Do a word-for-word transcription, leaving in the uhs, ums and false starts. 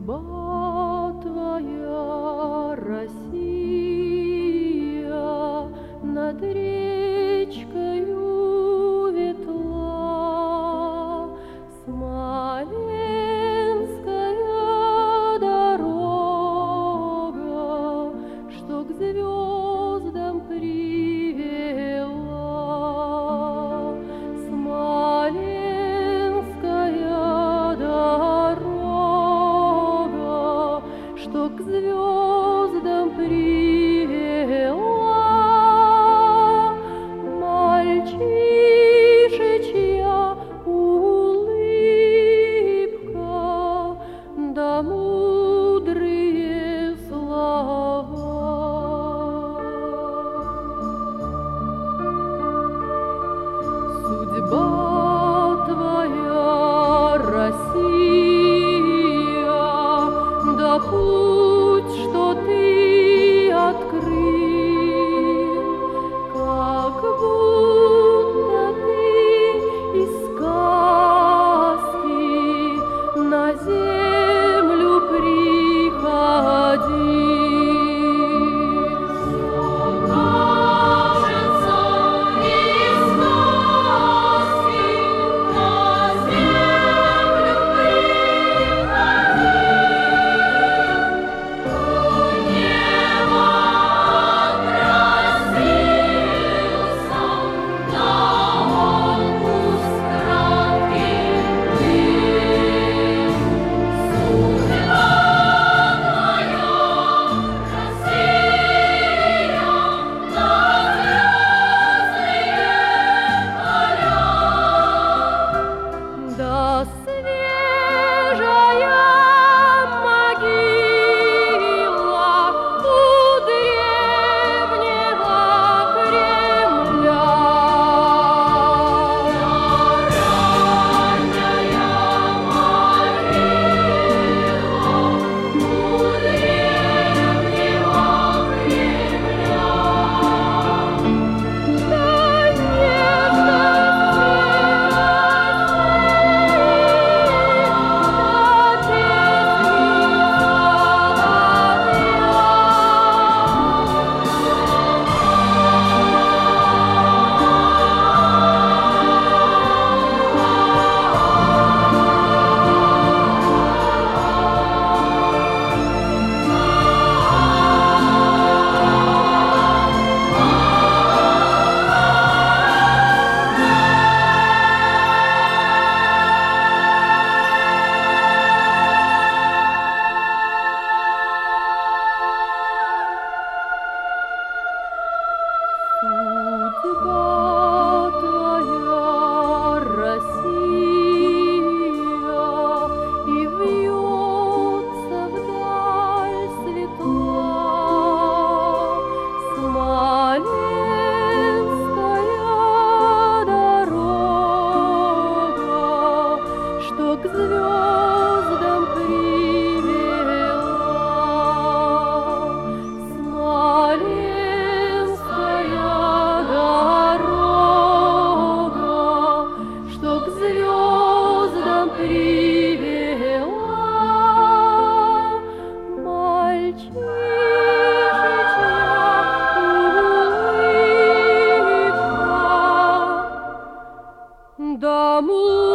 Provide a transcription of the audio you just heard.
Судьба твоя, Россия, над речкою ветла, Смоленская дорога, что к звездам привела. Смоленская дорога, что к звездам привела. Мальчишечья улыбка, да мудрые слова. Судьба твоя, Россия, да путь, что ты открыл, как будто ты из сказки на землю приходил. Да свежая могила у древнего Кремля, ранняя могила у древнего Кремля. Судьба твоя, Россия, и вьется вдаль светла. Смоленская дорога, что к звездам привела. Да,